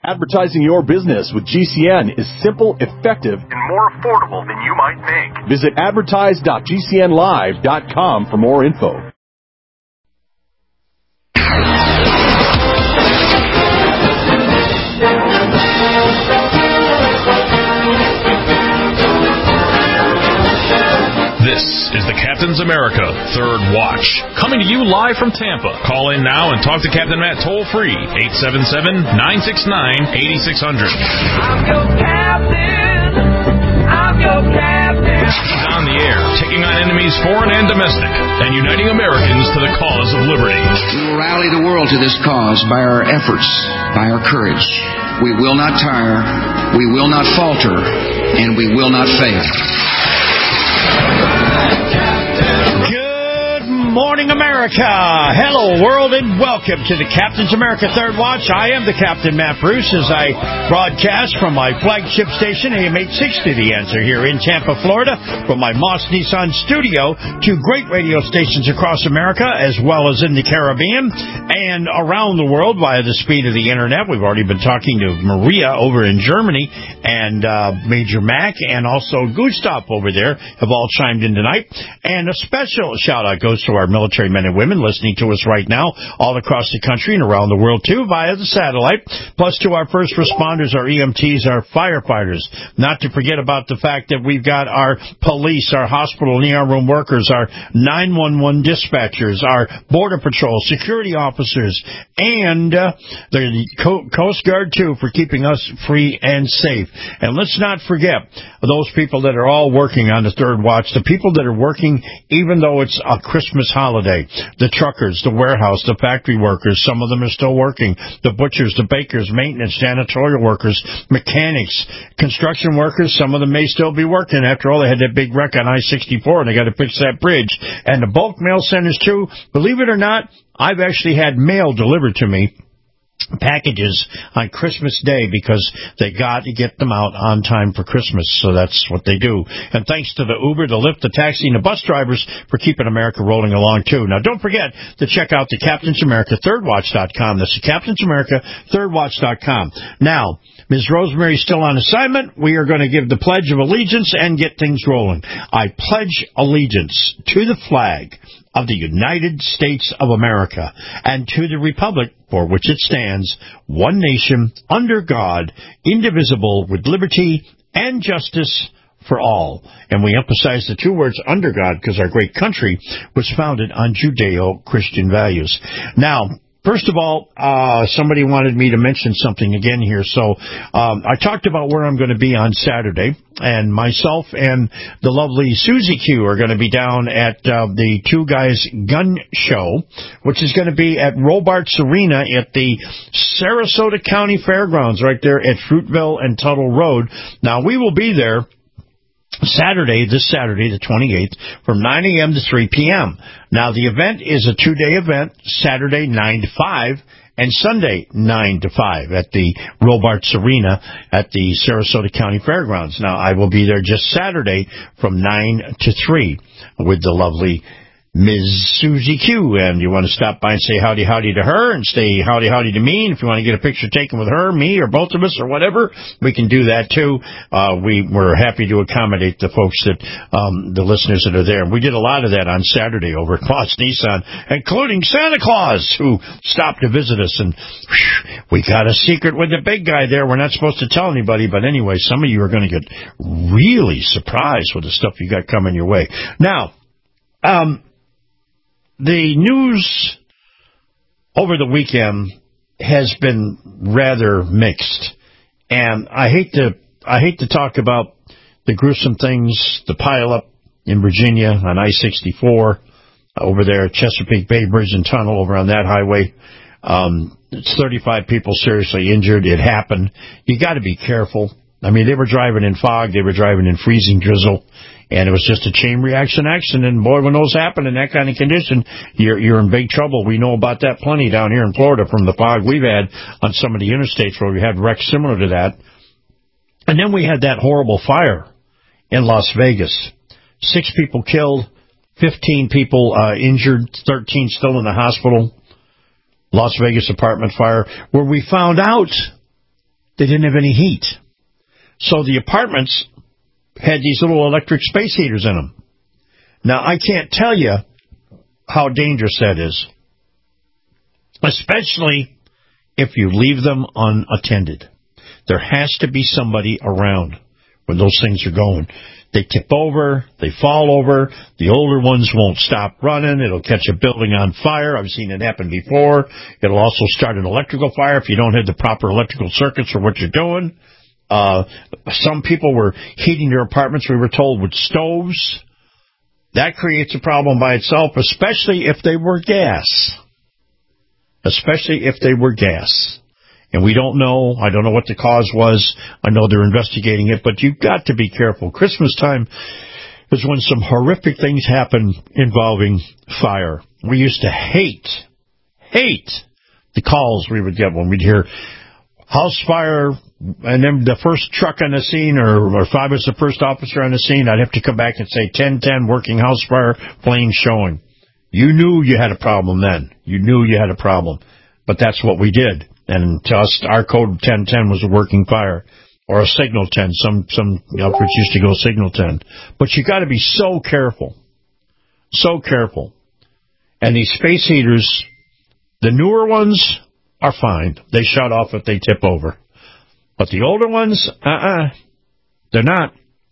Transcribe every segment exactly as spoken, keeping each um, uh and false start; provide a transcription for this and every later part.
Advertising your business with G C N is simple, effective, and more affordable than you might think. Visit advertise dot g c n live dot com for more info. This is the Captain's America Third Watch, coming to you live from Tampa. Call in now and talk to Captain Matt toll-free, eight seven seven, nine six nine, eight six zero zero. I'm your captain. I'm your captain. He's on the air, taking on enemies foreign and domestic, and uniting Americans to the cause of liberty. We will rally the world to this cause by our efforts, by our courage. We will not tire, we will not falter, and we will not fail. Good morning, America. Hello, world, and welcome to the Captain's America Third Watch. I am the Captain, Matt Bruce, as I broadcast from my flagship station, A M eight sixty, The Answer, here in Tampa, Florida, from my Moss Nissan studio to great radio stations across America, as well as in the Caribbean and around the world via the speed of the Internet. We've already been talking to Maria over in Germany, and uh, Major Mac, and also Gustav over there have all chimed in tonight. And a special shout-out goes to our military men and women listening to us right now all across the country and around the world, too, via the satellite, plus to our first responders, our E M Ts, our firefighters. Not to forget about the fact that we've got our police, our hospital and E R room workers, our nine one one dispatchers, our Border Patrol, security officers, and uh, the Co- Coast Guard, too, for keeping us free and safe. And let's not forget those people that are all working on the Third Watch, the people that are working even though it's a Christmas holiday, the truckers, the warehouse, the factory workers, some of them are still working, the butchers, the bakers, maintenance, janitorial workers, mechanics, construction workers, some of them may still be working. After all, they had that big wreck on I sixty-four and they got to fix that bridge. And the bulk mail centers, too, believe it or not, I've actually had mail delivered to me, packages on Christmas Day, because they got to get them out on time for Christmas, so that's what they do. And thanks to the Uber, the Lyft, the taxi, and the bus drivers for keeping America rolling along, too. Now, don't forget to check out the Captain's America Third Watch dot com. That's the Captain's America Third Watch dot com. Now, Miz Rosemary's still on assignment. We are going to give the Pledge of Allegiance and get things rolling. I pledge allegiance to the flag of the United States of America and to the republic for which it stands, one nation, under God, indivisible, with liberty and justice for all. And we emphasize the two words under God because our great country was founded on Judeo-Christian values. Now, first of all, uh, somebody wanted me to mention something again here. So um, I talked about where I'm going to be on Saturday, and myself and the lovely Susie Q are going to be down at uh, the Two Guys Gun Show, which is going to be at Robarts Arena at the Sarasota County Fairgrounds right there at Fruitville and Tuttle Road. Now, we will be there Saturday, this Saturday, the twenty-eighth, from nine a.m. to three p.m. Now, the event is a two-day event, Saturday nine to five, and Sunday nine to five at the Robarts Arena at the Sarasota County Fairgrounds. Now, I will be there just Saturday from nine to three with the lovely Miz Susie Q, and you want to stop by and say howdy howdy to her and say howdy howdy to me, and if you want to get a picture taken with her, me, or both of us, or whatever, we can do that too. Uh, we, we're happy to accommodate the folks that, um, the listeners that are there. And we did a lot of that on Saturday over at Moss Nissan, including Santa Claus, who stopped to visit us, and whew, we got a secret with the big guy there. We're not supposed to tell anybody, but anyway, some of you are going to get really surprised with the stuff you got coming your way. Now, um, the news over the weekend has been rather mixed, and I hate to I hate to talk about the gruesome things, the pileup in Virginia on I sixty-four over there at Chesapeake Bay Bridge and Tunnel over on that highway. Um, it's thirty-five people seriously injured. It happened. You got to be careful. I mean, they were driving in fog. They were driving in freezing drizzle. And it was just a chain reaction accident. And, boy, when those happen in that kind of condition, you're you're in big trouble. We know about that plenty down here in Florida from the fog we've had on some of the interstates where we had wrecks similar to that. And then we had that horrible fire in Las Vegas. Six people killed, fifteen people uh, injured, thirteen still in the hospital. Las Vegas apartment fire, where we found out they didn't have any heat. So the apartments had these little electric space heaters in them. Now, I can't tell you how dangerous that is, especially if you leave them unattended. There has to be somebody around when those things are going. They tip over, they fall over, the older ones won't stop running, it'll catch a building on fire. I've seen it happen before. It'll also start an electrical fire if you don't have the proper electrical circuits for what you're doing. Uh, some people were heating their apartments, we were told, with stoves. That creates a problem by itself, especially if they were gas. Especially if they were gas. And we don't know. I don't know what the cause was. I know they're investigating it, but you've got to be careful. Christmas time is when some horrific things happen involving fire. We used to hate, hate the calls we would get when we'd hear house fire, and then the first truck on the scene, or, or if I was the first officer on the scene, I'd have to come back and say ten ten, working house fire, flame showing. You knew you had a problem then. You knew you had a problem. But that's what we did. And to us, our code ten ten was a working fire, or a signal ten. Some some outfits used to go signal ten. But you got to be so careful, so careful. And these space heaters, the newer ones are fine. They shut off if they tip over. But the older ones, uh-uh, they're not.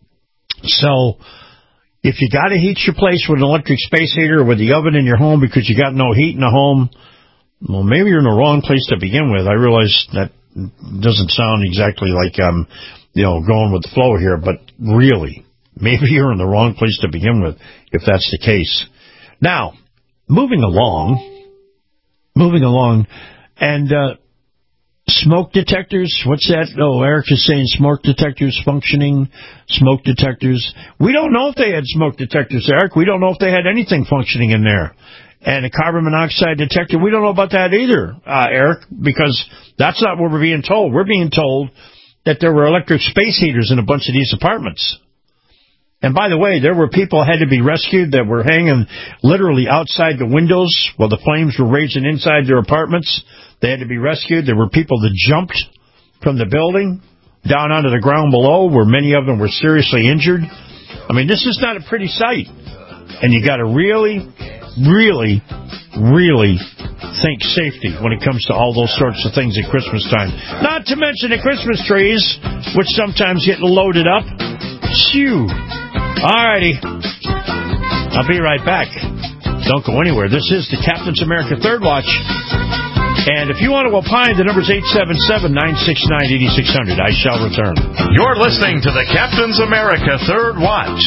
So if you got to heat your place with an electric space heater or with the oven in your home because you got no heat in the home, well, maybe you're in the wrong place to begin with. I realize that doesn't sound exactly like I'm, you know, going with the flow here, but really, maybe you're in the wrong place to begin with if that's the case. Now, moving along, moving along, and uh, smoke detectors, what's that? Oh, Eric is saying smoke detectors functioning, smoke detectors. We don't know if they had smoke detectors, Eric. We don't know if they had anything functioning in there. And a carbon monoxide detector, we don't know about that either, uh, Eric, because that's not what we're being told. We're being told that there were electric space heaters in a bunch of these apartments. And by the way, there were people who had to be rescued that were hanging literally outside the windows while the flames were raging inside their apartments. They had to be rescued. There were people that jumped from the building down onto the ground below, where many of them were seriously injured. I mean, this is not a pretty sight. And you got to really, really, really think safety when it comes to all those sorts of things at Christmas time. Not to mention the Christmas trees, which sometimes get loaded up. Shoo. All righty. I'll be right back. Don't go anywhere. This is the Captain's America Third Watch. And if you want to opine, the number's eight seven seven, nine six nine, eight six zero zero. I shall return. You're listening to the Captain's America Third Watch.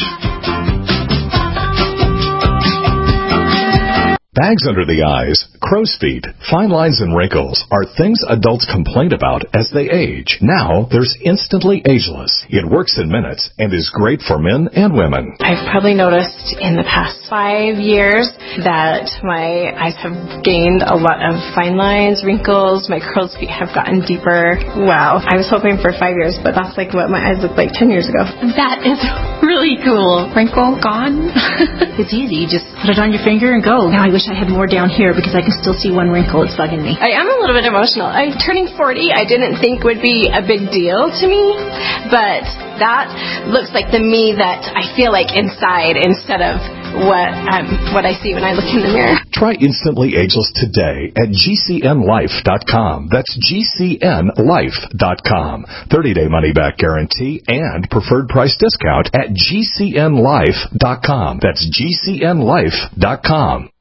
Bags under the eyes, crow's feet, fine lines and wrinkles are things adults complain about as they age. Now, there's Instantly Ageless. It works in minutes and is great for men and women. I've probably noticed in the past five years that my eyes have gained a lot of fine lines, wrinkles, my crow's feet have gotten deeper. Wow. I was hoping for five years, but that's like what my eyes looked like ten years ago. That is really cool. Wrinkle gone. It's easy. You just put it on your finger and go. Now I wish I had more down here because I can still see one wrinkle. It's bugging me. I am a little bit emotional. I'm turning forty. I didn't think would be a big deal to me, but that looks like the me that I feel like inside instead of what um, what I see when I look in the mirror. Try Instantly Ageless today at G C N life dot com. That's G C N life dot com. thirty-day money-back guarantee and preferred price discount at G C N life dot com. That's G C N life dot com.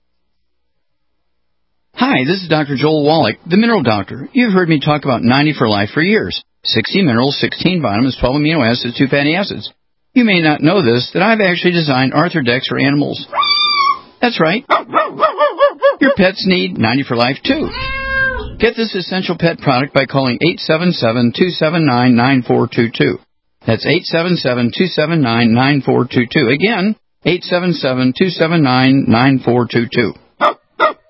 Hi, this is Doctor Joel Wallach, the Mineral Doctor. You've heard me talk about ninety for Life for years. sixty minerals, sixteen vitamins, twelve amino acids, two fatty acids. You may not know this, that I've actually designed Arthrodex for animals. That's right. Your pets need ninety for Life, too. Get this essential pet product by calling eight seven seven, two seven nine, nine four two two. That's eight seven seven, two seven nine, nine four two two. Again, eight seven seven, two seven nine, nine four two two.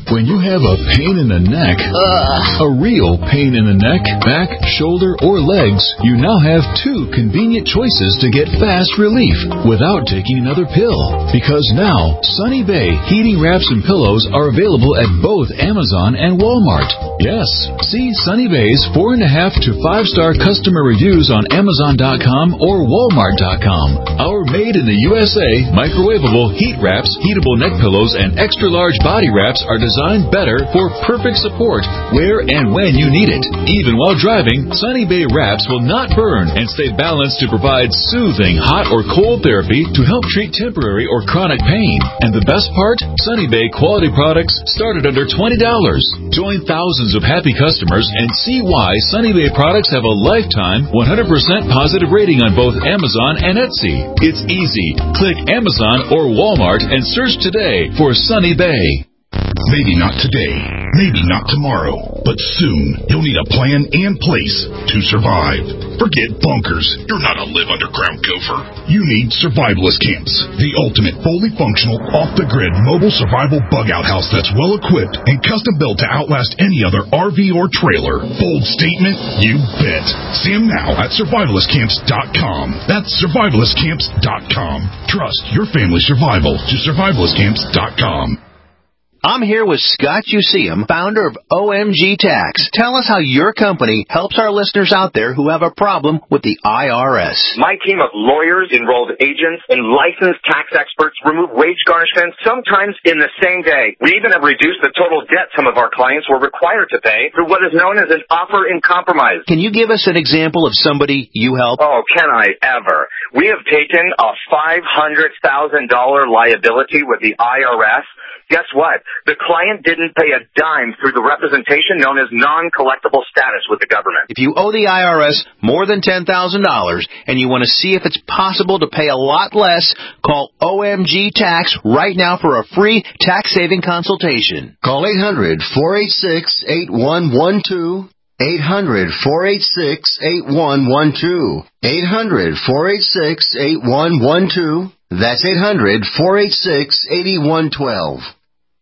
When you have a pain in the neck, uh, a real pain in the neck, back, shoulder, or legs, you now have two convenient choices to get fast relief without taking another pill. Because now, Sunny Bay heating wraps and pillows are available at both Amazon and Walmart. Yes, see Sunny Bay's four and a half to five star customer reviews on Amazon dot com or Walmart dot com. Our made in the U S A microwavable heat wraps, heatable neck pillows, and extra large body wraps are designed Designed better for perfect support where and when you need it. Even while driving, Sunny Bay wraps will not burn and stay balanced to provide soothing hot or cold therapy to help treat temporary or chronic pain. And the best part? Sunny Bay quality products start at under twenty dollars. Join thousands of happy customers and see why Sunny Bay products have a lifetime one hundred percent positive rating on both Amazon and Etsy. It's easy. Click Amazon or Walmart and search today for Sunny Bay. Maybe not today, maybe not tomorrow, but soon you'll need a plan and place to survive. Forget bunkers. You're not a live underground gopher. You need survivalist camps, the ultimate fully functional, off-the-grid mobile survival bug-out house that's well-equipped and custom-built to outlast any other R V or trailer. Bold statement? You bet. See them now at survivalist camps dot com. That's survivalist camps dot com. Trust your family's survival to survivalist camps dot com. I'm here with Scott Useum, founder of O M G Tax. Tell us how your company helps our listeners out there who have a problem with the I R S. My team of lawyers, enrolled agents, and licensed tax experts remove wage garnishments sometimes in the same day. We even have reduced the total debt some of our clients were required to pay through what is known as an offer in compromise. Can you give us an example of somebody you help? Oh, can I ever? We have taken a five hundred thousand dollars liability with the I R S. Guess what? The client didn't pay a dime through the representation known as non-collectible status with the government. If you owe the I R S more than ten thousand dollars and you want to see if it's possible to pay a lot less, call O M G Tax right now for a free tax-saving consultation. Call eight hundred, four eight six, eight one one two. eight hundred, four eight six, eight one one two. eight hundred, four eight six, eight one one two. That's eight hundred, four eight six, eight one one two.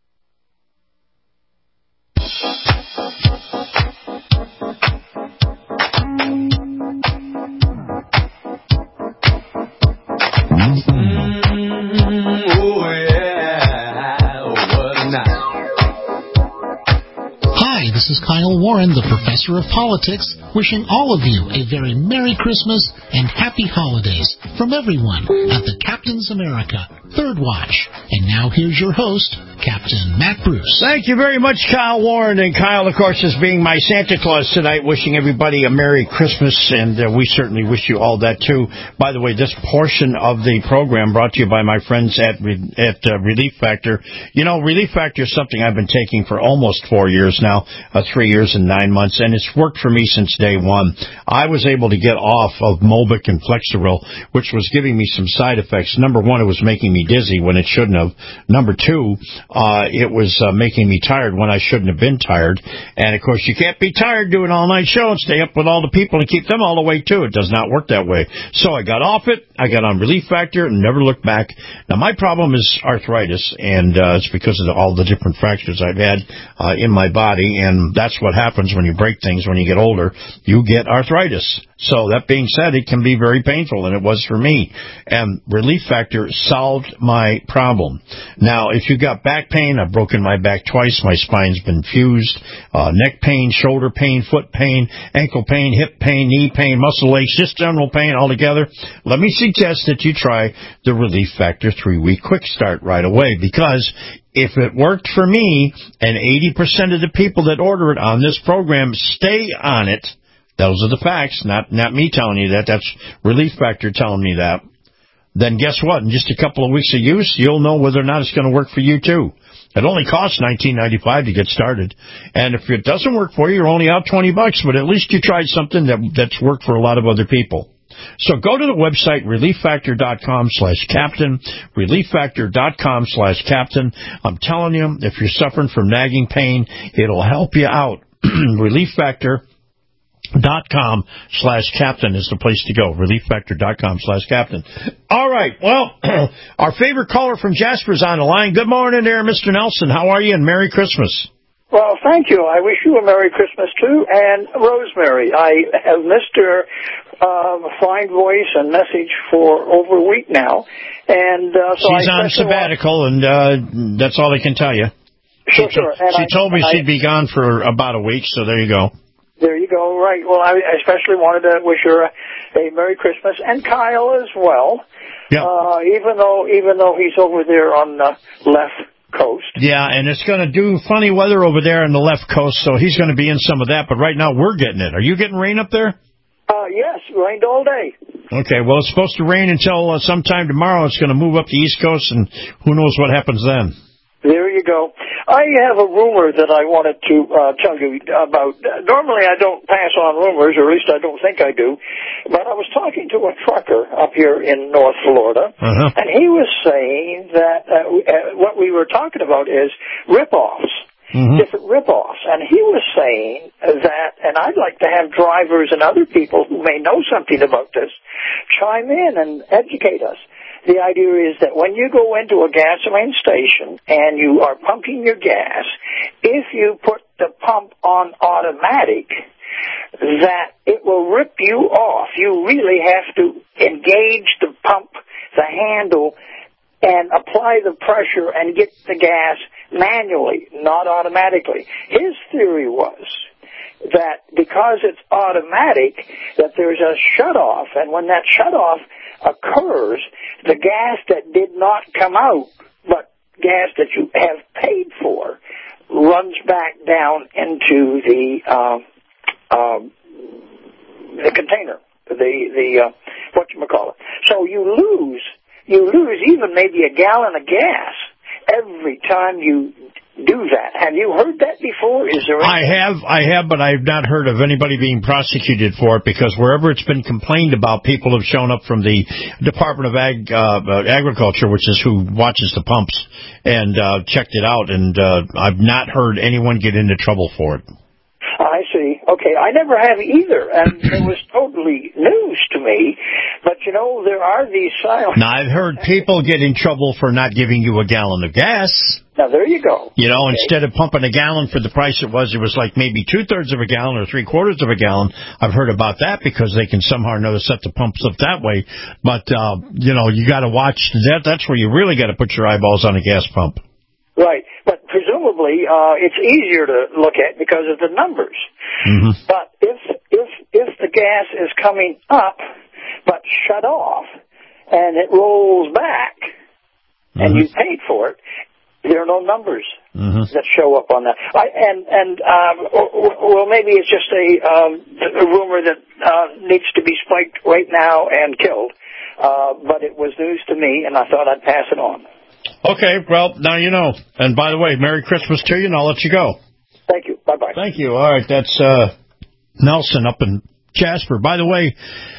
Hi, this is Kyle Warren, the Professor of Politics, wishing all of you a very Merry Christmas and Happy Holidays from everyone at the Captain's America Third Watch. And now here's your host, Captain Matt Bruce. Thank you very much, Kyle Warren. And Kyle, of course, is being my Santa Claus tonight, wishing everybody a Merry Christmas, and uh, we certainly wish you all that, too. By the way, this portion of the program brought to you by my friends at Re- at uh, Relief Factor. You know, Relief Factor is something I've been taking for almost four years now, uh, three years and nine months, and it's worked for me since day one. I was able to get off of Mobic and Flexeril, which was giving me some side effects. Number one, it was making me dizzy when it shouldn't have. Number two, uh, it was uh, making me tired when I shouldn't have been tired. And, of course, you can't be tired doing an all-night show and stay up with all the people and keep them all awake, too. It does not work that way. So I got off it. I got on Relief Factor and never looked back. Now, my problem is arthritis, and uh, it's because of the, all the different fractures I've had uh, in my body, and that's what happens when you break things when you get older. You get arthritis. So that being said, it can be very painful, and it was for me. And Relief Factor solved my problem. Now, if you got back pain, I've broken my back twice. My spine's been fused. Uh, neck pain, shoulder pain, foot pain, ankle pain, hip pain, knee pain, muscle aches, just general pain altogether. Let me suggest that you try the Relief Factor three-week quick start right away, because if it worked for me, and eighty percent of the people that order it on this program stay on it, those are the facts, not not me telling you that. That's Relief Factor telling me that. Then guess what? In just a couple of weeks of use, you'll know whether or not it's going to work for you, too. It only costs nineteen ninety-five to get started. And if it doesn't work for you, you're only out twenty bucks, but at least you tried something that that's worked for a lot of other people. So go to the website, relieffactor.com slash captain, relieffactor.com slash captain. I'm telling you, if you're suffering from nagging pain, it'll help you out. Relief Factor Dot com slash captain is the place to go. relief factor dot com slash captain. All right. Well, our favorite caller from Jasper is on the line. Good morning there, Mister Nelson. How are you? And Merry Christmas. Well, thank you. I wish you a Merry Christmas, too. And Rosemary, I have missed her uh, fine voice and message for over a week now. And uh, so She's I on sabbatical, want... and uh, that's all I can tell you. Sure, she sure. T- she I, told me I, she'd be gone for about a week, so there you go. There you go. Right. Well, I especially wanted to wish her a, a Merry Christmas, and Kyle as well. Yeah. Uh, even though even though he's over there on the left coast. Yeah, and it's going to do funny weather over there on the left coast, so he's going to be in some of that. But right now we're getting it. Are you getting rain up there? Uh, yes, rained all day. Okay. Well, it's supposed to rain until uh, sometime tomorrow. It's going to move up the East Coast, and who knows what happens then. There you go. I have a rumor that I wanted to uh, tell you about. Normally I don't pass on rumors, or at least I don't think I do. But I was talking to a trucker up here in North Florida, uh-huh. and he was saying that uh, what we were talking about is rip-offs, mm-hmm. different rip-offs. And he was saying that, and I'd like to have drivers and other people who may know something about this chime in and educate us. The idea is that when you go into a gasoline station and you are pumping your gas, if you put the pump on automatic, that it will rip you off. You really have to engage the pump, the handle, and apply the pressure and get the gas manually, not automatically. His theory was that because it's automatic, that there's a shutoff, and when that shutoff occurs, the gas that did not come out, but gas that you have paid for, runs back down into the um, um, the container, the the uh, whatchamacallit. So you lose, you lose even maybe a gallon of gas every time you do that. Have you heard that before? Is there? Any- I have, I have, but I've not heard of anybody being prosecuted for it, because wherever it's been complained about, people have shown up from the Department of Ag, uh, Agriculture, which is who watches the pumps, and uh, checked it out, and uh, I've not heard anyone get into trouble for it. I see. Okay, I never have either, and it was totally news to me. But, you know, there are these silent... Now, I've heard people get in trouble for not giving you a gallon of gas. Now, there you go. You know, okay. Instead of pumping a gallon for the price it was, it was like maybe two-thirds of a gallon or three-quarters of a gallon. I've heard about that because they can somehow or another set the pumps up that way. But, uh, you know, you got to watch that. That's where you really got to put your eyeballs on a gas pump. Right, but presumably uh, it's easier to look at because of the numbers. Mm-hmm. But if if if the gas is coming up but shut off and it rolls back mm-hmm. and you paid for it, there are no numbers mm-hmm. that show up on that. I, and and um, well, maybe it's just a, um, a rumor that uh, needs to be spiked right now and killed. Uh, but it was news to me, and I thought I'd pass it on. Okay, well, now you know. And by the way, Merry Christmas to you, and I'll let you go. Thank you. Bye-bye. Thank you. All right, that's uh, Nelson up in Jasper. By the way,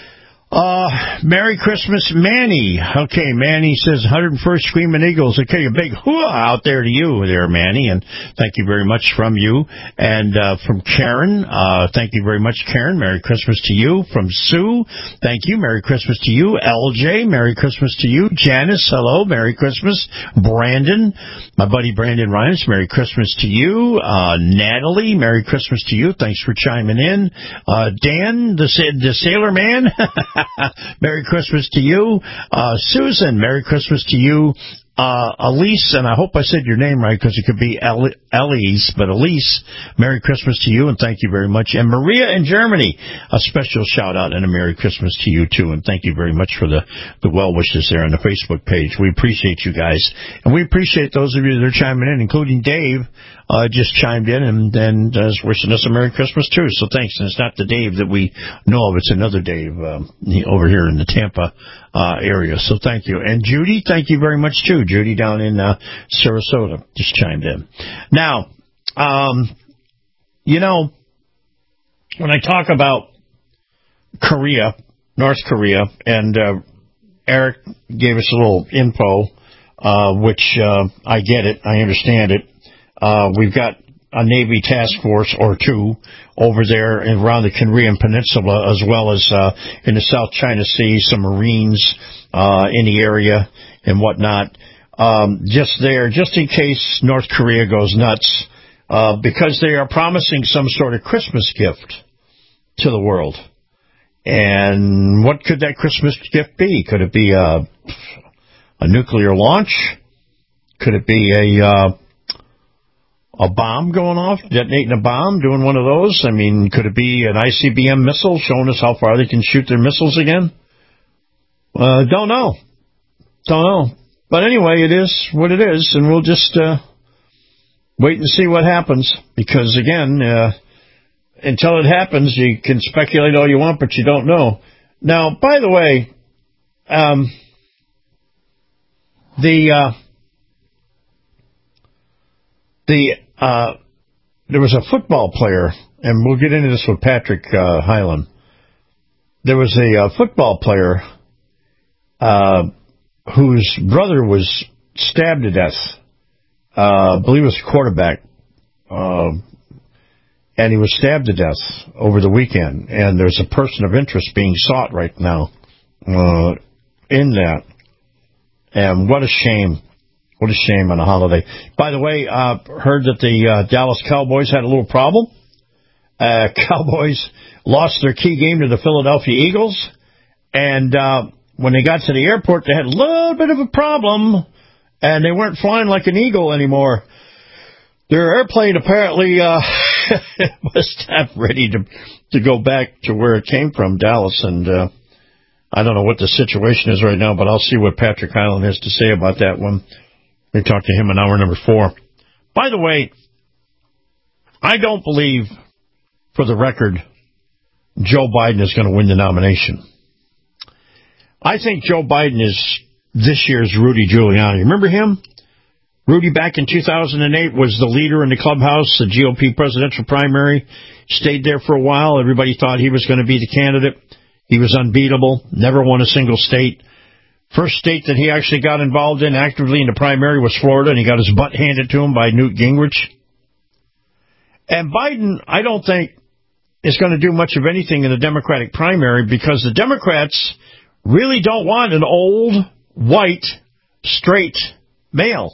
uh, Merry Christmas, Manny. Okay, Manny says one hundred first Screaming Eagles. Okay, a big hooah out there to you there, Manny, and thank you very much from you. And uh, from Karen, uh, thank you very much, Karen. Merry Christmas to you. From Sue, thank you. Merry Christmas to you. L J, Merry Christmas to you. Janice, hello. Merry Christmas. Brandon, my buddy Brandon Ryan's, Merry Christmas to you. Uh, Natalie, Merry Christmas to you. Thanks for chiming in. Uh, Dan, the, the Sailor Man, Merry Christmas to you. Uh, Susan, Merry Christmas to you. Uh, Elise, and I hope I said your name right because it could be Elise, but Elise, Merry Christmas to you and thank you very much. And Maria in Germany, a special shout out and a Merry Christmas to you too, and thank you very much for the, the well wishes there on the Facebook page. We appreciate you guys, and we appreciate those of you that are chiming in, including Dave, uh, just chimed in and, and uh, is wishing us a Merry Christmas too, so thanks. And it's not the Dave that we know of, it's another Dave um, over here in the Tampa Uh, area. So thank you. And Judy, thank you very much too. Judy down in uh, Sarasota just chimed in. Now, um, you know, when I talk about Korea, North Korea, and uh, Eric gave us a little info, uh, which uh, I get it, I understand it. Uh, we've got a Navy task force or two over there around the Korean Peninsula, as well as uh, in the South China Sea, some Marines uh, in the area and whatnot, um, just there, just in case North Korea goes nuts, uh, because they are promising some sort of Christmas gift to the world. And what could that Christmas gift be? Could it be a, a nuclear launch? Could it be a uh, a bomb going off, detonating a bomb, doing one of those? I mean, could it be an I C B M missile showing us how far they can shoot their missiles again? Uh, don't know. Don't know. But anyway, it is what it is, and we'll just uh, wait and see what happens. Because, again, uh, until it happens, you can speculate all you want, but you don't know. Now, by the way, um, the uh, the uh, there was a football player, and we'll get into this with Patrick uh, Hyland. There was a uh, football player uh, whose brother was stabbed to death. Uh, I believe it was a quarterback. Uh, And he was stabbed to death over the weekend. And there's a person of interest being sought right now uh, in that. And what a shame. What a shame on a holiday. By the way, uh, heard that the uh, Dallas Cowboys had a little problem. Uh, Cowboys lost their key game to the Philadelphia Eagles. And uh, when they got to the airport, they had a little bit of a problem. And they weren't flying like an eagle anymore. Their airplane apparently uh, was not ready to to go back to where it came from, Dallas. And uh, I don't know what the situation is right now, but I'll see what Patrick Hyland has to say about that one. We talk to him in hour number four. By the way, I don't believe, for the record, Joe Biden is going to win the nomination. I think Joe Biden is this year's Rudy Giuliani. Remember him? Rudy, back in two thousand eight, was the leader in the clubhouse, the G O P presidential primary. Stayed there for a while. Everybody thought he was going to be the candidate. He was unbeatable, never won a single state. First state that he actually got involved in actively in the primary was Florida, and he got his butt handed to him by Newt Gingrich. And Biden, I don't think, is going to do much of anything in the Democratic primary because the Democrats really don't want an old, white, straight male.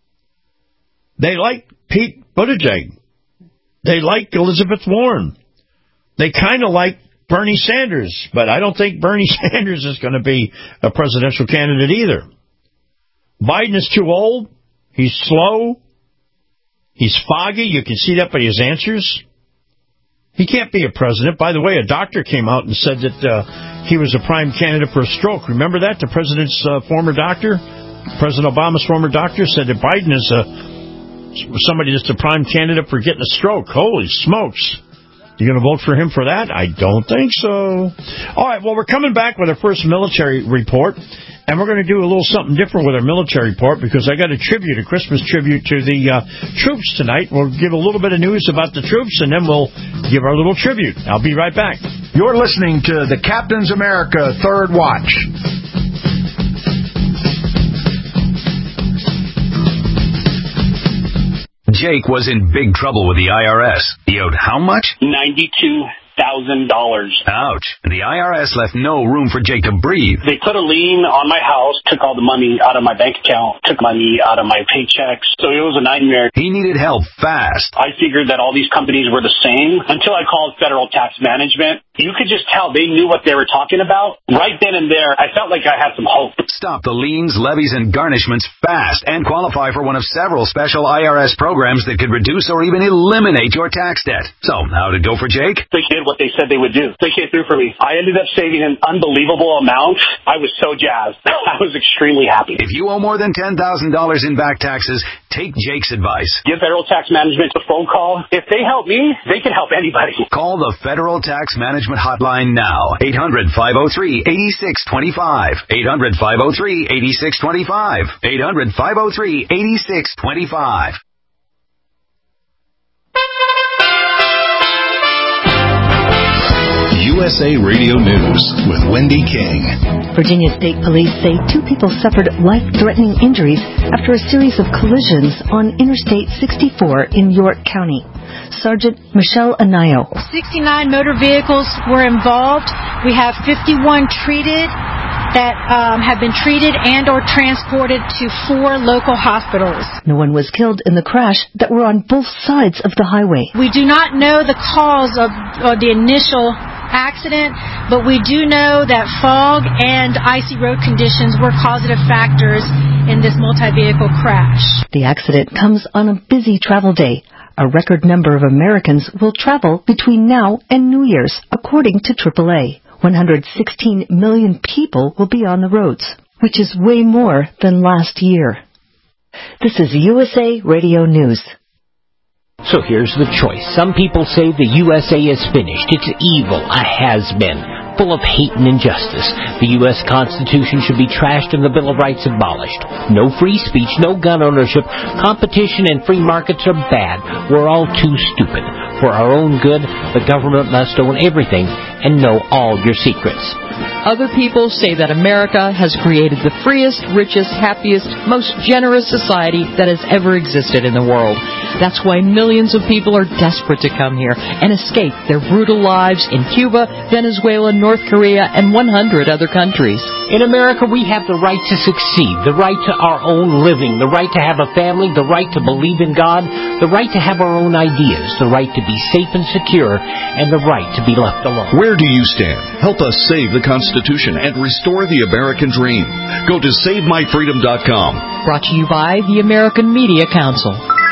They like Pete Buttigieg. They like Elizabeth Warren. They kind of like Bernie Sanders, but I don't think Bernie Sanders is going to be a presidential candidate either. Biden is too old. He's slow. He's foggy. You can see that by his answers. He can't be a president. By the way, a doctor came out and said that uh, he was a prime candidate for a stroke. Remember that? The president's uh, former doctor, President Obama's former doctor, said that Biden is a somebody that's a prime candidate for getting a stroke. Holy smokes. You going to vote for him for that? I don't think so. All right, well, we're coming back with our first military report, and we're going to do a little something different with our military report because I got a tribute, a Christmas tribute to the uh, troops tonight. We'll give a little bit of news about the troops, and then we'll give our little tribute. I'll be right back. You're listening to the Captain's America Third Watch. Jake was in big trouble with the I R S. He owed how much? ninety-two thousand dollars. Ouch. And the I R S left no room for Jake to breathe. They put a lien on my house, took all the money out of my bank account, took money out of my paychecks. So it was a nightmare. He needed help fast. I figured that all these companies were the same until I called Federal Tax Management. You could just tell they knew what they were talking about. Right then and there, I felt like I had some hope. Stop the liens, levies, and garnishments fast and qualify for one of several special I R S programs that could reduce or even eliminate your tax debt. So, how did it go for Jake? They did what they said they would do. They came through for me. I ended up saving an unbelievable amount. I was so jazzed. I was extremely happy. If you owe more than ten thousand dollars in back taxes, take Jake's advice. Give Federal Tax Management a phone call. If they help me, they can help anybody. Call the Federal Tax Management hotline now. eight hundred, five oh three, eight six two five. eight hundred, five oh three, eight six two five. eight hundred, five oh three, eight six two five. You U S A Radio News with Wendy King. Virginia State Police say two people suffered life-threatening injuries after a series of collisions on Interstate sixty-four in York County. Sergeant Michelle Anayo. sixty-nine motor vehicles were involved. We have fifty-one treated that um, have been treated and or transported to four local hospitals. No one was killed in the crash that were on both sides of the highway. We do not know the cause of or the initial accident, but we do know that fog and icy road conditions were causative factors in this multi-vehicle crash. The accident comes on a busy travel day. A record number of Americans will travel between now and New Year's, according to triple A. one hundred sixteen million people will be on the roads, which is way more than last year. This is U S A Radio News. So here's the choice. Some people say the U S A is finished. It's evil, a has-been, full of hate and injustice. The U S Constitution should be trashed and the Bill of Rights abolished. No free speech, no gun ownership. Competition and free markets are bad. We're all too stupid. For our own good, the government must own everything and know all your secrets. Other people say that America has created the freest, richest, happiest, most generous society that has ever existed in the world. That's why millions of people are desperate to come here and escape their brutal lives in Cuba, Venezuela, North Korea, and one hundred other countries. In America, we have the right to succeed, the right to our own living, the right to have a family, the right to believe in God, the right to have our own ideas, the right to be safe and secure, and the right to be left alone. Where do you stand? Help us save the Constitution and restore the American dream. Go to save my freedom dot com. Brought to you by the American Media Council.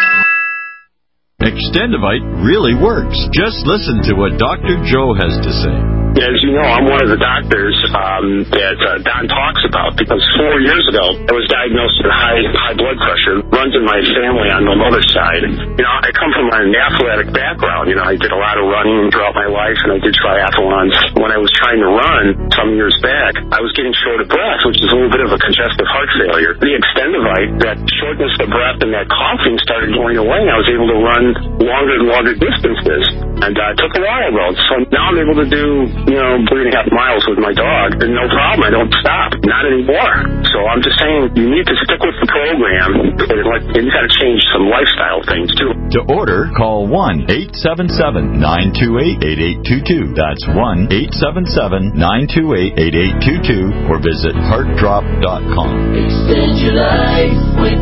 Extendivite really works. Just listen to what Doctor Joe has to say. As you know, I'm one of the doctors um, that uh, Don talks about because four years ago I was diagnosed with high high blood pressure. Runs in my family on my mother's side. You know, I come from an athletic background. You know, I did a lot of running throughout my life, and I did triathlons. When I was trying to run some years back, I was getting short of breath, which is a little bit of a congestive heart failure. The Extendivite, that shortness of breath and that coughing started going away. I was able to run longer and longer distances, and uh, I took a while though. So now I'm able to do, you know, three and a half miles with my dog, and no problem. I don't stop. Not anymore. So I'm just saying, you need to stick with the program, and like, you got to change some lifestyle things too. To order, call one eight seven seven, nine two eight, eight eight two two. That's one eight seven seven, nine two eight, eight eight two two, or visit heart drop dot com. Extend your life with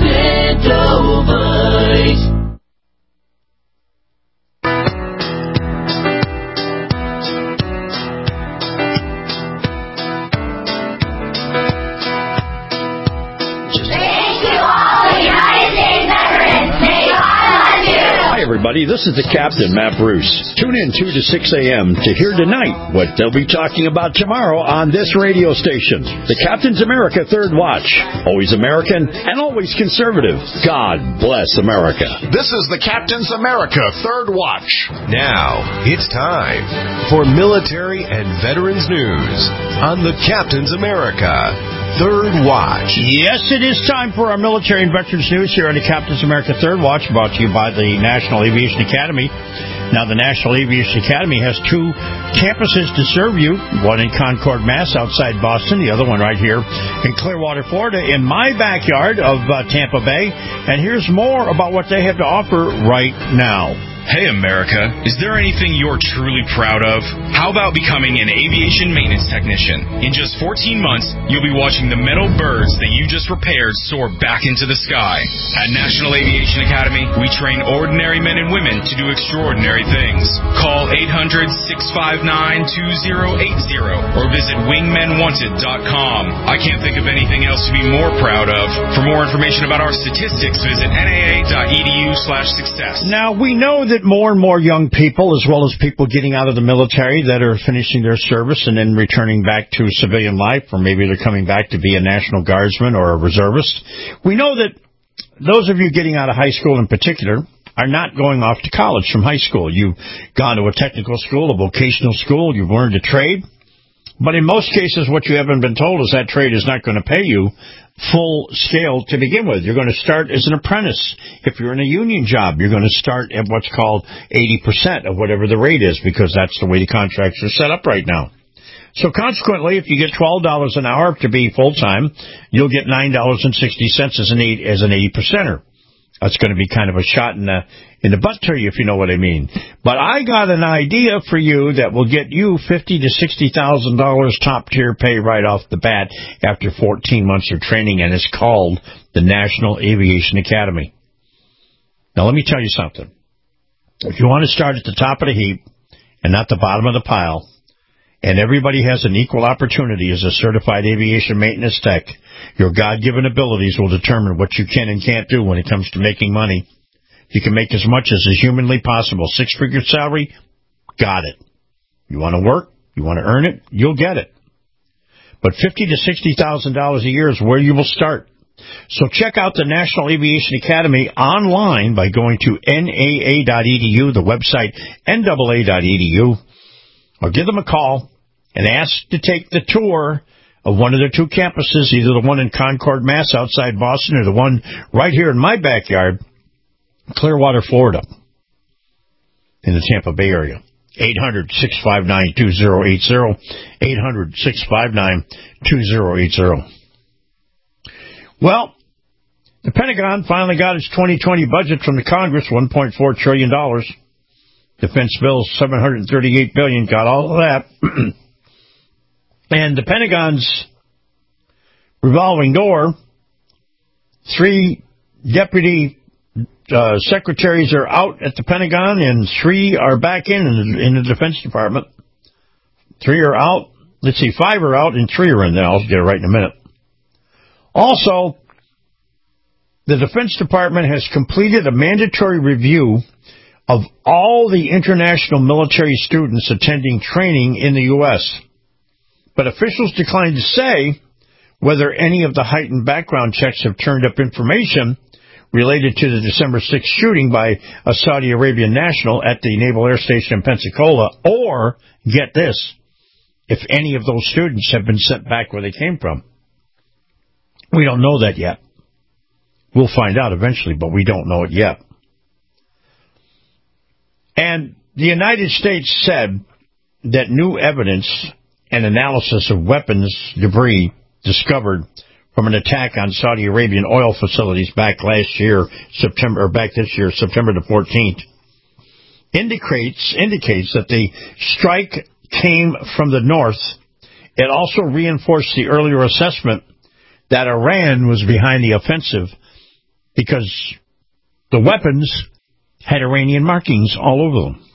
Extendivite. Everybody, this is the Captain, Matt Bruce. Tune in two to six a.m. to hear tonight what they'll be talking about tomorrow on this radio station. The Captain's America Third Watch. Always American and always conservative. God bless America. This is the Captain's America Third Watch. Now, it's time for military and veterans news on the Captain's America Third Watch. Yes, it is time for our military and veterans news here on the Captain's America Third Watch, brought to you by the National Aviation Academy. Now, the National Aviation Academy has two campuses to serve you, one in Concord, Mass, outside Boston, the other one right here in Clearwater, Florida, in my backyard of uh, Tampa Bay. And here's more about what they have to offer right now. Hey, America, is there anything you're truly proud of? How about becoming an aviation maintenance technician? In just fourteen months, you'll be watching the metal birds that you just repaired soar back into the sky. At National Aviation Academy, we train ordinary men and women to do extraordinary things. Call eight hundred, six five nine, two zero eight zero or visit wingmen wanted dot com. I can't think of anything else to be more proud of. For more information about our statistics, visit N A A dot E D U slash success. Now, we know that more and more young people, as well as people getting out of the military that are finishing their service and then returning back to civilian life, or maybe they're coming back to be a National Guardsman or a reservist. We know that those of you getting out of high school in particular are not going off to college from high school. You've gone to a technical school, a vocational school, you've learned a trade. But in most cases, what you haven't been told is that trade is not going to pay you full scale to begin with. You're going to start as an apprentice. If you're in a union job, you're going to start at what's called eighty percent of whatever the rate is, because that's the way the contracts are set up right now. So consequently, if you get twelve dollars an hour to be full-time, you'll get nine dollars and sixty cents as an eight, as an eighty percenter. That's going to be kind of a shot in the, in the butt to you, if you know what I mean. But I got an idea for you that will get you fifty thousand to sixty thousand dollars top-tier pay right off the bat after fourteen months of training, and it's called the National Aviation Academy. Now, let me tell you something. If you want to start at the top of the heap and not the bottom of the pile, and everybody has an equal opportunity as a certified aviation maintenance tech, your God-given abilities will determine what you can and can't do when it comes to making money. You can make as much as is humanly possible. Six-figure salary, got it. You want to work, you want to earn it, you'll get it. But fifty thousand to sixty thousand dollars a year is where you will start. So check out the National Aviation Academy online by going to N A A dot E D U, the website N A A dot E D U, or give them a call and ask to take the tour of one of their two campuses, either the one in Concord, Mass, outside Boston, or the one right here in my backyard, Clearwater, Florida, in the Tampa Bay area. eight hundred, six five nine, two zero eight zero, eight hundred, six five nine, two zero eight zero. Well, the Pentagon finally got its twenty twenty budget from the Congress, one point four trillion dollars. Defense bill, seven hundred thirty-eight billion dollars, got all of that. And the Pentagon's revolving door, three deputy uh, secretaries are out at the Pentagon, and three are back in in the, in the Defense Department. Three are out. Let's see, five are out and three are in there. I'll get it right in a minute. Also, the Defense Department has completed a mandatory review of all the international military students attending training in the U S But officials declined to say whether any of the heightened background checks have turned up information related to the December sixth shooting by a Saudi Arabian national at the Naval Air Station in Pensacola, or, get this, if any of those students have been sent back where they came from. We don't know that yet. We'll find out eventually, but we don't know it yet. And the United States said that new evidence and analysis of weapons debris discovered from an attack on Saudi Arabian oil facilities back last year, September, or back this year, September the fourteenth, indicates indicates that the strike came from the north. It also reinforced the earlier assessment that Iran was behind the offensive because the weapons had Iranian markings all over them.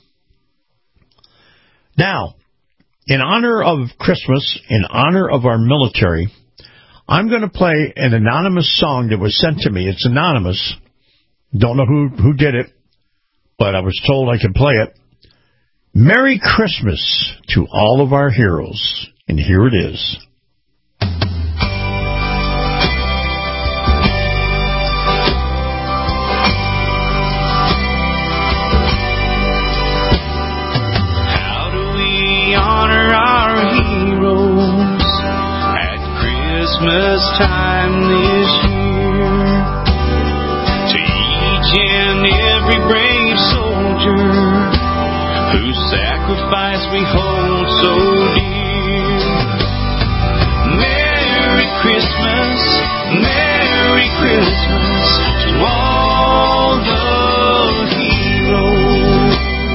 Now, in honor of Christmas, in honor of our military, I'm going to play an anonymous song that was sent to me. It's anonymous. Don't know who, who did it, but I was told I could play it. Merry Christmas to all of our heroes. And here it is. Christmas time this year, to each and every brave soldier whose sacrifice we hold so dear. Merry Christmas, Merry Christmas to all the heroes,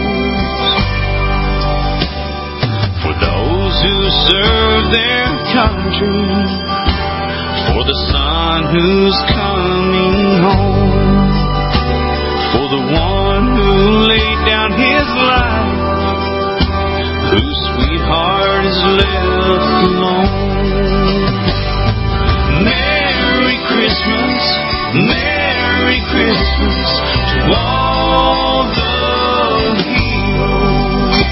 for those who serve their country, for the son who's coming home, for the one who laid down his life, whose sweetheart is left alone. Merry Christmas, Merry Christmas to all the heroes.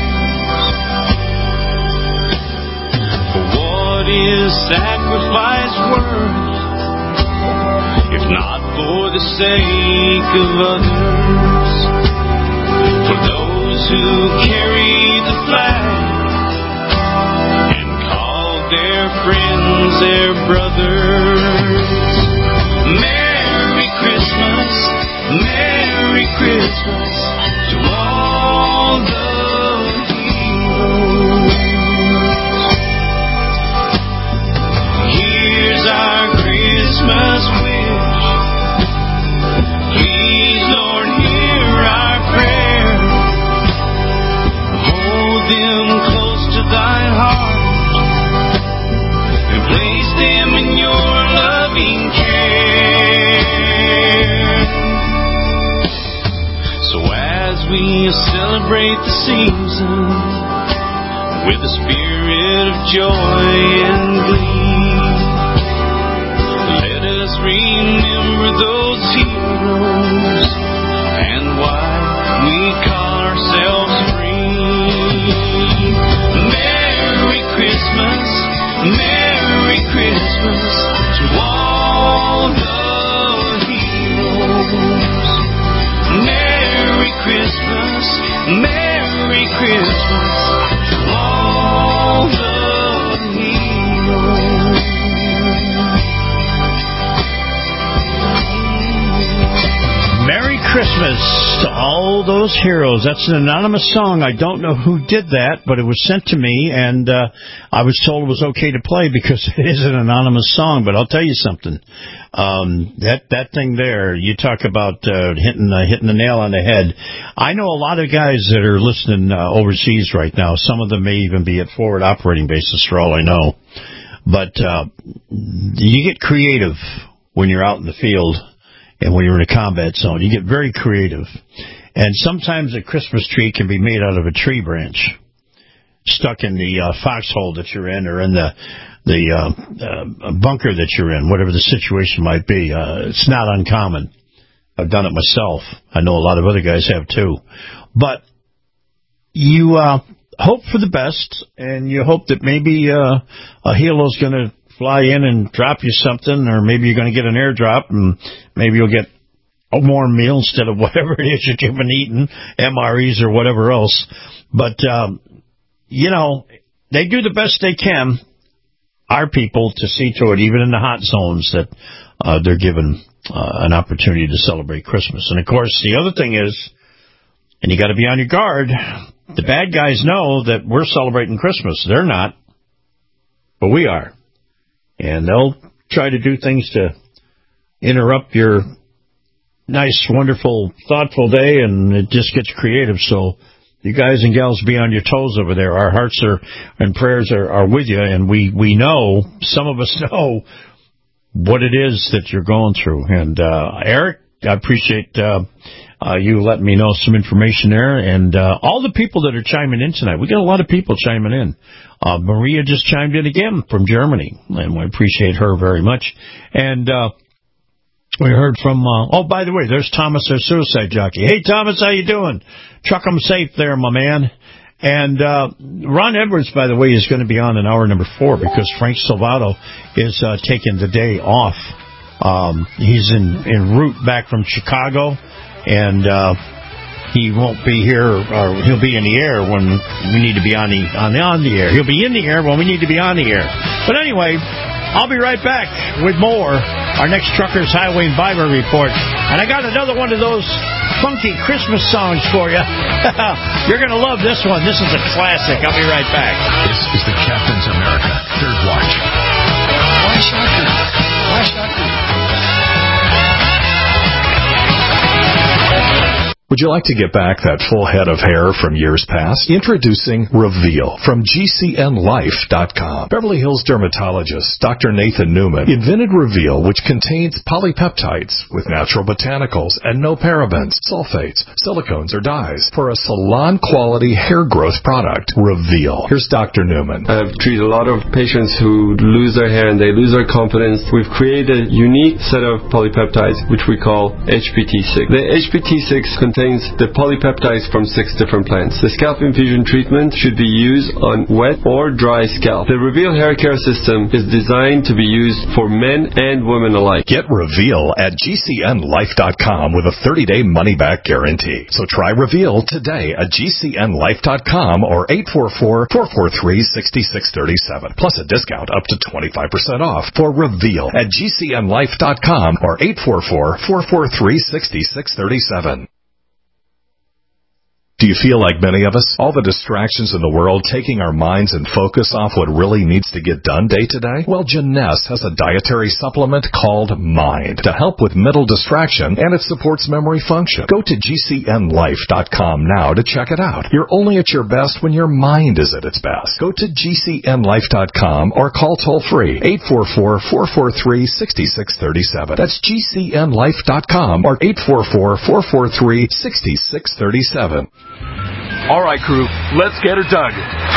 For what is sacrifice worth, if not for the sake of others, for those who carry the flag and call friends, their brothers. Merry Christmas, Merry Christmas to all the heroes. Here's our Christmas wish. Please, Lord, hear our prayer. Hold them close to thine heart and place them in your loving care. So as we celebrate the season with a spirit of joy and glee, let us remember those heroes and why we call ourselves free. Merry Christmas, Merry Christmas to all the heroes. Merry Christmas, Merry Christmas to all the heroes. Merry Christmas to all those heroes. That's an anonymous song. I don't know who did that, but it was sent to me, and uh, I was told it was okay to play because it is an anonymous song. But I'll tell you something. Um, that that thing there, you talk about uh, hitting the, hitting the nail on the head. I know a lot of guys that are listening uh, overseas right now. Some of them may even be at forward operating bases for all I know. But uh, you get creative when you're out in the field. And when you're in a combat zone, you get very creative. And sometimes a Christmas tree can be made out of a tree branch stuck in the uh, foxhole that you're in, or in the the uh, uh, bunker that you're in, whatever the situation might be. Uh, it's not uncommon. I've done it myself. I know a lot of other guys have too. But you uh, hope for the best, and you hope that maybe uh, a helo's going to fly in and drop you something, or maybe you're going to get an airdrop, and maybe you'll get a warm meal instead of whatever it is that you've been eating, M R Es or whatever else. But, um, you know, they do the best they can, our people, to see to it, even in the hot zones, that uh, they're given uh, an opportunity to celebrate Christmas. And, of course, the other thing is, and you got to be on your guard, the bad guys know that we're celebrating Christmas. They're not, but we are. And they'll try to do things to interrupt your nice, wonderful, thoughtful day, and it just gets creative. So you guys and gals, be on your toes over there. Our hearts are and prayers are, are with you, and we, we know, some of us know, what it is that you're going through. And uh, Eric, I appreciate uh, uh, you letting me know some information there. And uh, all the people that are chiming in tonight, we got a lot of people chiming in. Uh, Maria just chimed in again from Germany, and we appreciate her very much. And uh, we heard from, uh, oh, by the way, there's Thomas, our suicide jockey. Hey, Thomas, how you doing? Truck 'em safe there, my man. And uh, Ron Edwards, by the way, is going to be on in hour number four because Frank Salvato is uh, taking the day off. Um, he's en, en route back from Chicago, and uh, he won't be here, or he'll be in the air when we need to be on the on the on the air. He'll be in the air when we need to be on the air. But anyway, I'll be right back with more. Our next Truckers Highway and Bible Report, and I got another one of those funky Christmas songs for you. You're going to love this one. This is a classic. I'll be right back. This is the Captain's America Third Watch. Why shocker? Why shocker? Would you like to get back that full head of hair from years past? Introducing Reveal from G C N Life dot com. Beverly Hills dermatologist Doctor Nathan Newman invented Reveal, which contains polypeptides with natural botanicals and no parabens, sulfates, silicones, or dyes for a salon-quality hair growth product. Reveal. Here's Doctor Newman. I've treated a lot of patients who lose their hair and they lose their confidence. We've created a unique set of polypeptides, which we call H P T six. The H P T six contains contains the polypeptides from six different plants. The scalp infusion treatment should be used on wet or dry scalp. The Reveal hair care system is designed to be used for men and women alike. Get Reveal at G C N life dot com with a thirty-day money-back guarantee. So try Reveal today at G C N life dot com or eight four four, four four three, six six three seven, plus a discount up to twenty-five percent off for Reveal at G C N life dot com or eight four four, four four three, six six three seven. Do you feel like many of us? All the distractions in the world taking our minds and focus off what really needs to get done day to day? Well, Jeunesse has a dietary supplement called Mind to help with mental distraction, and it supports memory function. Go to G C N life dot com now to check it out. You're only at your best when your mind is at its best. Go to G C N life dot com or call toll-free eight four four, four four three, six six three seven. That's G C N life dot com or eight four four, four four three, six six three seven. All right, crew, let's get her dug.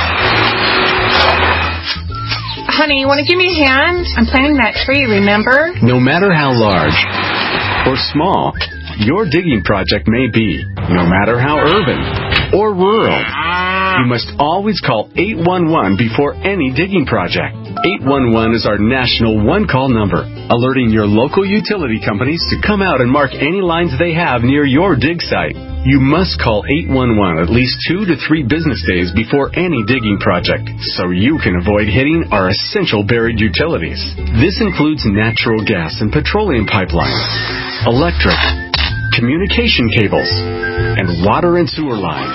Honey, you want to give me a hand? I'm planting that tree, remember? No matter how large or small your digging project may be, no matter how urban or rural, you must always call eight one one before any digging project. eight one one is our national one-call number, alerting your local utility companies to come out and mark any lines they have near your dig site. You must call eight one one at least two to three business days before any digging project, so you can avoid hitting our essential buried utilities. This includes natural gas and petroleum pipelines, electric, communication cables, and water and sewer lines.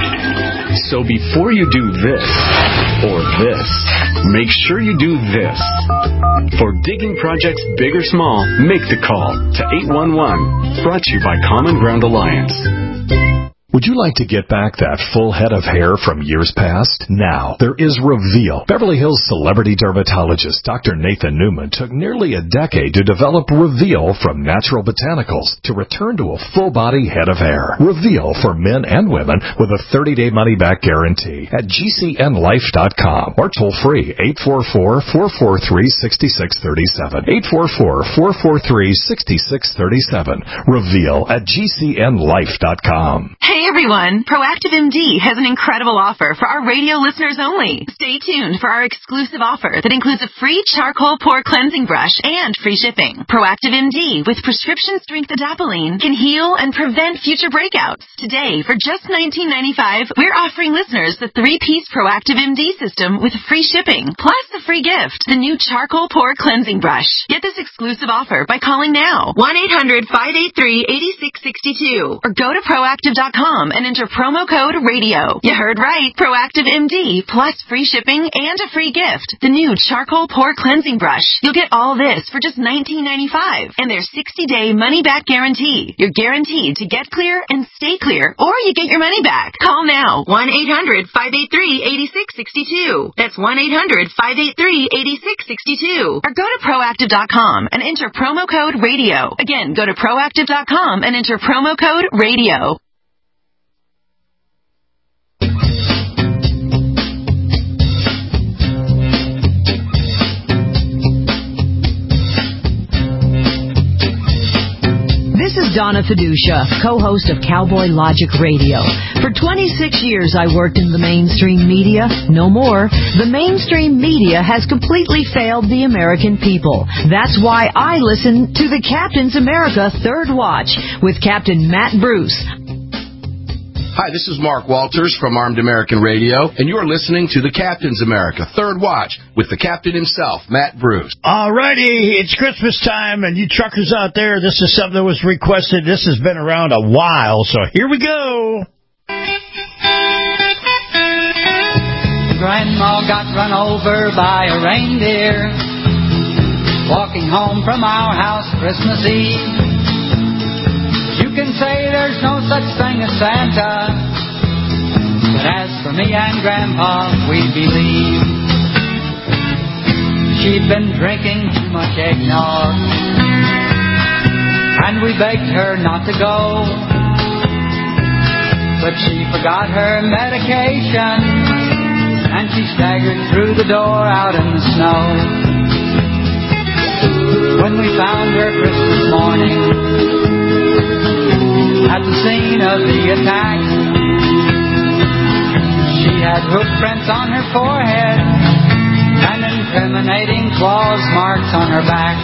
So before you do this or this, make sure you do this. For digging projects big or small, make the call to eight one one. Brought to you by Common Ground Alliance. Would you like to get back that full head of hair from years past? Now, there is Reveal. Beverly Hills celebrity dermatologist Doctor Nathan Newman took nearly a decade to develop Reveal from natural botanicals to return to a full-body head of hair. Reveal for men and women with a thirty-day money-back guarantee at G C N life dot com or toll-free eight four four, four four three, six six three seven. eight four four, four four three, six six three seven. Reveal at G C N life dot com. Hey everyone, Proactive M D has an incredible offer for our radio listeners only. Stay tuned for our exclusive offer that includes a free charcoal pore cleansing brush and free shipping. Proactive M D with prescription strength adapalene can heal and prevent future breakouts. Today, for just nineteen ninety-five dollars, we're offering listeners the three-piece Proactive M D system with free shipping, plus the free gift, the new charcoal pore cleansing brush. Get this exclusive offer by calling now, one eight hundred, five eight three, eight six six two, or go to proactive dot com and enter promo code radio. You heard right. Proactive M D plus free shipping and a free gift. The new charcoal pore cleansing brush. You'll get all this for just nineteen ninety-five dollars and their sixty-day money-back guarantee. You're guaranteed to get clear and stay clear, or you get your money back. Call now. one eight hundred, five eight three, eight six six two. That's one eight hundred, five eight three, eight six six two. Or go to proactive dot com and enter promo code radio. Again, go to proactive dot com and enter promo code radio. This is Donna Fiducia, co-host of Cowboy Logic Radio. For twenty-six years, I worked in the mainstream media. No more. The mainstream media has completely failed the American people. That's why I listen to the Captain's America Third Watch with Captain Matt Bruce. Hi, this is Mark Walters from Armed American Radio, and you are listening to the Captain's America Third Watch with the captain himself, Matt Bruce. All righty, it's Christmas time, and you truckers out there, this is something that was requested. This has been around a while, so here we go. Grandma got run over by a reindeer walking home from our house Christmas Eve. You can say there's no such thing as Santa, but as for me and Grandpa, we believe she'd been drinking too much eggnog, and we begged her not to go, but she forgot her medication, and she staggered through the door out in the snow. when we found her Christmas morning at the scene of the attack. She had hoof prints on her forehead and incriminating claws marks on her back.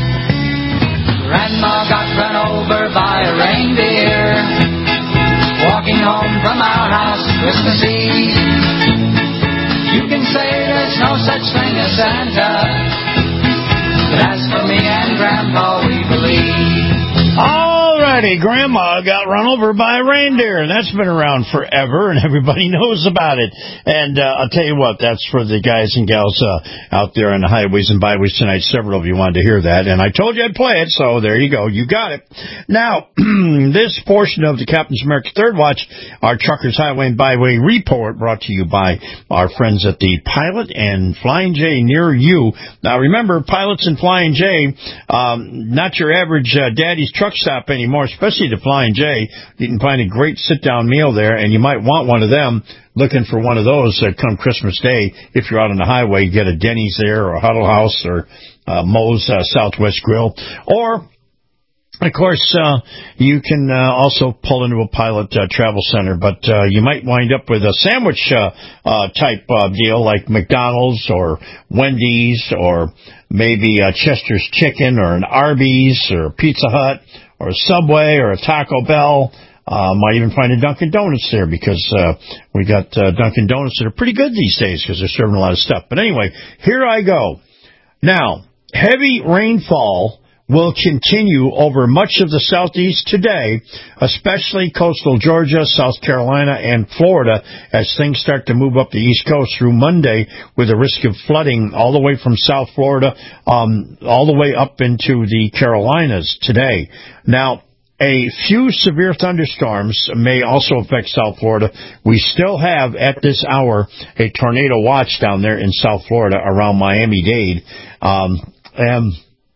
Grandma got run over by a reindeer walking home from our house Christmas Eve. You can say there's no such thing as Santa, but as for me and Grandpa, we believe. Alrighty, Grandma got run over by a reindeer, and that's been around forever, and everybody knows about it. And uh, I'll tell you what, that's for the guys and gals uh, out there on the highways and byways tonight. Several of you wanted to hear that, and I told you I'd play it, so there you go. You got it. Now, this portion of the Captain's America Third Watch, our Truckers Highway and Byway Report, brought to you by our friends at the Pilot and Flying J near you. Now, remember, Pilots and Flying J, um, not your average uh, daddy's truck stop anymore, especially the Flying J. You can find a great sit-down meal there, and you might want one of them. Looking for one of those uh, come Christmas Day. If you're out on the highway, you get a Denny's there, or a Huddle House, or uh, Moe's uh, Southwest Grill. Or, of course, uh, you can uh, also pull into a Pilot uh, travel center, but uh, you might wind up with a sandwich uh, uh, type uh, deal like McDonald's or Wendy's or maybe uh, Chester's Chicken or an Arby's or a Pizza Hut or a Subway or a Taco Bell. Uh, might even find a Dunkin' Donuts there because uh, we got uh, Dunkin' Donuts that are pretty good these days because they're serving a lot of stuff. But anyway, here I go. Now, heavy rainfall will continue over much of the southeast today, especially coastal Georgia, South Carolina, and Florida as things start to move up the East Coast through Monday with a risk of flooding all the way from South Florida um, all the way up into the Carolinas today. Now, a few severe thunderstorms may also affect South Florida. We still have, at this hour, a tornado watch down there in South Florida around Miami-Dade. Um, and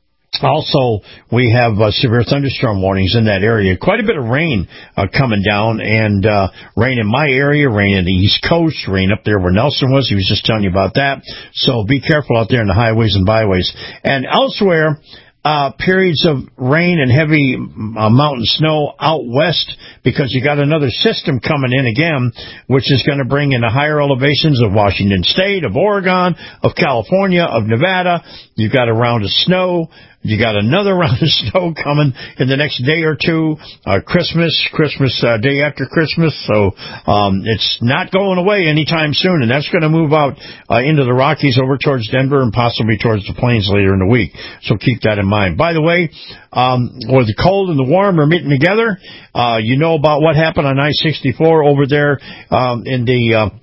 also, we have uh, severe thunderstorm warnings in that area. Quite a bit of rain uh, coming down, and uh, rain in my area, rain in the East Coast, rain up there where Nelson was. He was just telling you about that. So be careful out there in the highways and byways. And elsewhere, Uh, periods of rain and heavy uh, mountain snow out west because you got another system coming in again, which is going to bring in the higher elevations of Washington State, of Oregon, of California, of Nevada. You've got a round of snow. You got another round of snow coming in the next day or two. Uh, Christmas, Christmas, uh, day after Christmas. So, um, it's not going away anytime soon. And that's going to move out, uh, into the Rockies over towards Denver and possibly towards the Plains later in the week. So keep that in mind. By the way, um, where the cold and the warm are meeting together, uh, you know about what happened on I sixty-four over there, um, in the, uh,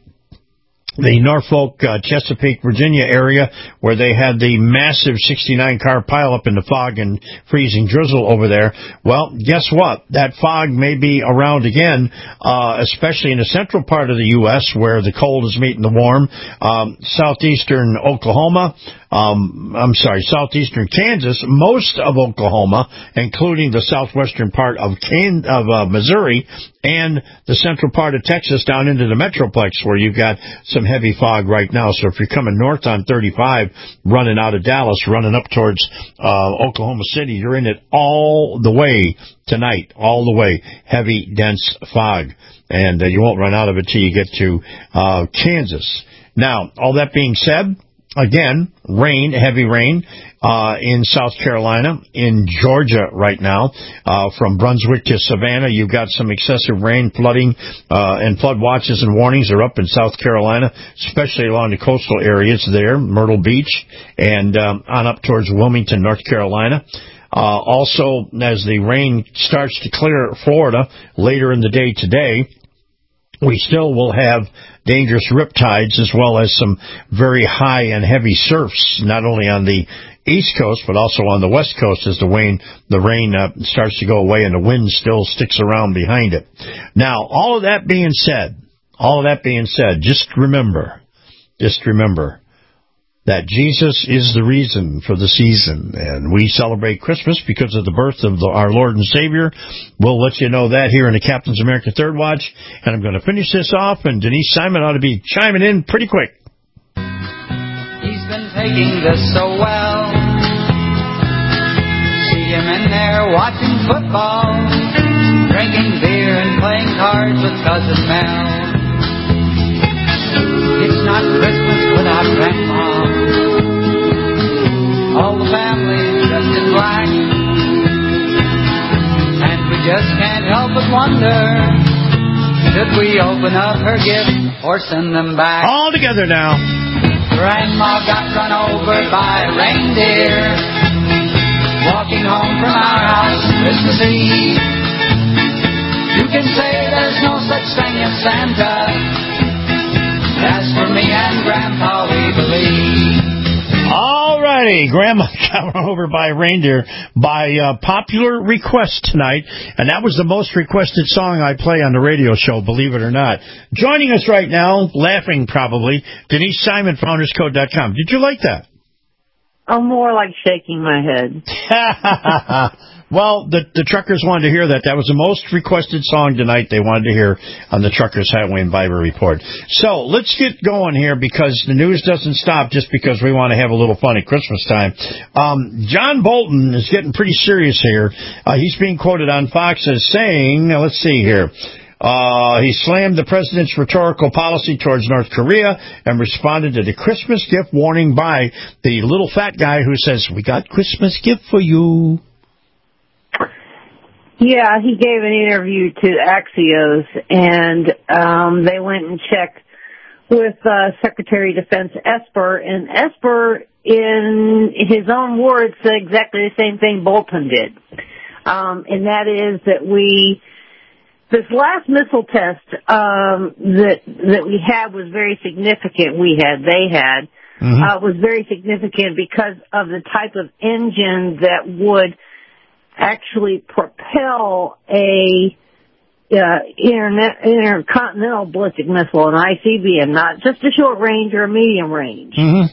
the Norfolk, uh, Chesapeake, Virginia area where they had the massive sixty-nine car pileup in the fog and freezing drizzle over there. Well, guess what? That fog may be around again, uh, especially in the central part of the U S where the cold is meeting the warm. Um, southeastern Oklahoma, um, I'm sorry, southeastern Kansas, most of Oklahoma, including the southwestern part of Can- of uh, Missouri, and the central part of Texas down into the Metroplex where you've got some heavy fog right now. So if you're coming north on thirty-five, running out of Dallas, running up towards uh, Oklahoma City, you're in it all the way tonight, all the way. Heavy, dense fog. And uh, you won't run out of it till you get to uh, Kansas. Now, all that being said, again, rain, heavy rain, uh, in South Carolina, in Georgia right now, uh, from Brunswick to Savannah. You've got some excessive rain, flooding, uh, and flood watches and warnings are up in South Carolina, especially along the coastal areas there, Myrtle Beach, and, um, on up towards Wilmington, North Carolina. Uh, also, as the rain starts to clear Florida later in the day today, we still will have dangerous riptides as well as some very high and heavy surfs, not only on the East Coast but also on the West Coast as the rain, the rain uh, starts to go away and the wind still sticks around behind it. Now, all of that being said, all of that being said, just remember, just remember that Jesus is the reason for the season, and we celebrate Christmas because of the birth of the, our Lord and Savior. We'll let you know that here in the Captain's America Third Watch, and I'm going to finish this off, and Denise Simon ought to be chiming in pretty quick. He's been taking this so well. stadium and they're watching football, drinking beer and playing cards with Cousin Mel. It's not Christmas without Grandma. All the family dressed in black, and we just can't help but wonder, should we open up her gift or send them back? All together now. Grandma got run over by a reindeer, walking home from our house Christmas Eve. You can say there's no such thing as Santa. As for me and Grandpa, we believe. All righty, Grandma got run over by a reindeer by uh, popular request tonight, and that was the most requested song I play on the radio show, believe it or not. Joining us right now, laughing probably, Denise Simon, founders code dot com. Did you like that? I'm more like shaking my head. Well, the the truckers wanted to hear that. That was the most requested song tonight they wanted to hear on the Truckers Highway and Bible Report. So let's get going here because the news doesn't stop just because we want to have a little fun at Christmas time. Um, John Bolton is getting pretty serious here. Uh, he's being quoted on Fox as saying, now let's see here. Uh, he slammed the president's rhetorical policy towards North Korea and responded to the Christmas gift warning by the little fat guy who says, "We got Christmas gift for you." Yeah, he gave an interview to Axios, and um, they went and checked with uh, Secretary of Defense Esper, and Esper, in his own words, said exactly the same thing Bolton did, um, and that is that we, this last missile test um, that that we had was very significant. We had, they had, mm-hmm. uh, was very significant because of the type of engine that would actually propel a uh, internet, intercontinental ballistic missile, an I C B M, not just a short range or a medium range. Mm-hmm.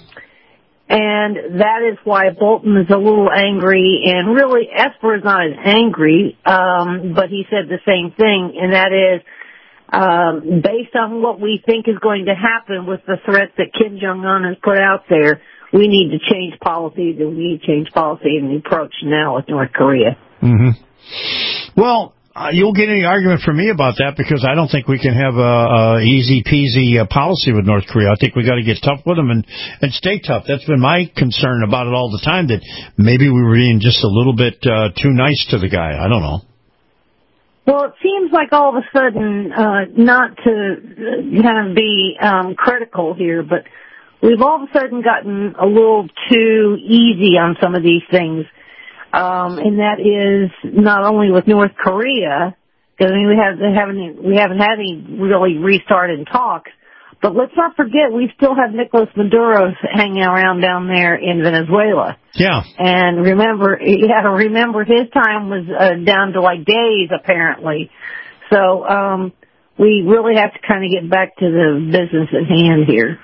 And that is why Bolton is a little angry, and really Esper is not as angry, um, but he said the same thing, and that is, um, based on what we think is going to happen with the threat that Kim Jong-un has put out there, we need to change policies, and we need to change policy in the approach now with North Korea. Mm-hmm. Well, uh, you'll get any argument from me about that because I don't think we can have a, a easy-peasy uh, policy with North Korea. I think we got to get tough with them and, and stay tough. That's been my concern about it all the time, that maybe we were being just a little bit uh, too nice to the guy. I don't know. Well, it seems like all of a sudden, uh, not to kind of be um, critical here, but we've all of a sudden gotten a little too easy on some of these things, um, and that is not only with North Korea, because I mean we have, haven't we haven't had any really restart in talks, but let's not forget we still have Nicolas Maduro hanging around down there in Venezuela. Yeah, and remember, yeah, remember his time was uh, down to like days apparently. So um, we really have to kind of get back to the business at hand here.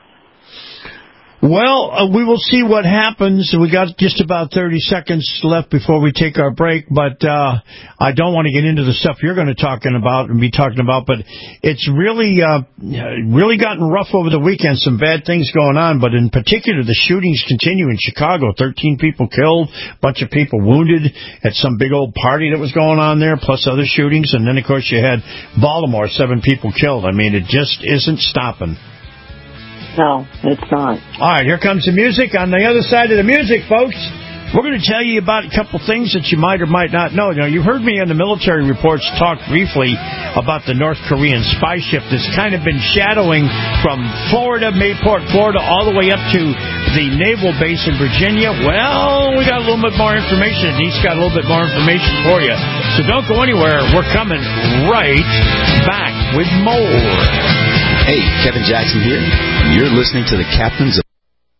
Well, uh, we will see what happens. We got just about thirty seconds left before we take our break, but uh I don't want to get into the stuff you're going to talking about and be talking about, but it's really uh really gotten rough over the weekend. Some bad things going on, but in particular, the shootings continue in Chicago. thirteen people killed, a bunch of people wounded at some big old party that was going on there, plus other shootings. And then, of course, you had Baltimore, seven people killed. I mean, it just isn't stopping. No, it's not. All right, here comes the music. On the other side of the music, folks, we're going to tell you about a couple things that you might or might not know. Now, you heard me on the military reports talk briefly about the North Korean spy ship that's kind of been shadowing from Florida, Mayport, Florida, all the way up to the naval base in Virginia. Well, we got a little bit more information. He's got a little bit more information for you. So don't go anywhere. We're coming right back with more. Hey, Kevin Jackson here. You're listening to the Captains of...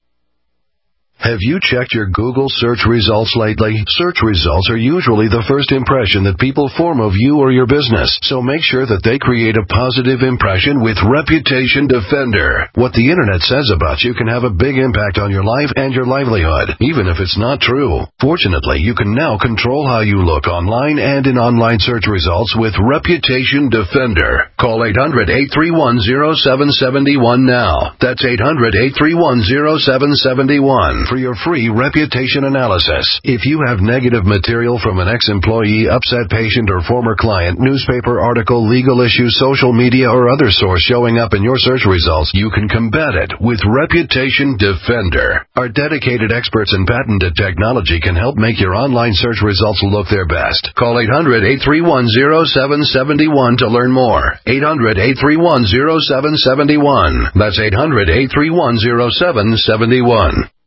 Have you checked your Google search results lately? Search results are usually the first impression that people form of you or your business, so make sure that they create a positive impression with Reputation Defender. What the Internet says about you can have a big impact on your life and your livelihood, even if it's not true. Fortunately, you can now control how you look online and in online search results with Reputation Defender. Call eight hundred, eight three one, zero seven seven one now. That's eight hundred, eight three one, zero seven seven one. for your free reputation analysis. If you have negative material from an ex-employee, upset patient, or former client, newspaper article, legal issue, social media, or other source showing up in your search results, you can combat it with Reputation Defender. Our dedicated experts in patented technology can help make your online search results look their best. Call eight hundred, eight three one, zero seven seven one to learn more. eight hundred, eight three one, zero seven seven one. That's eight hundred, eight three one, zero seven seven one.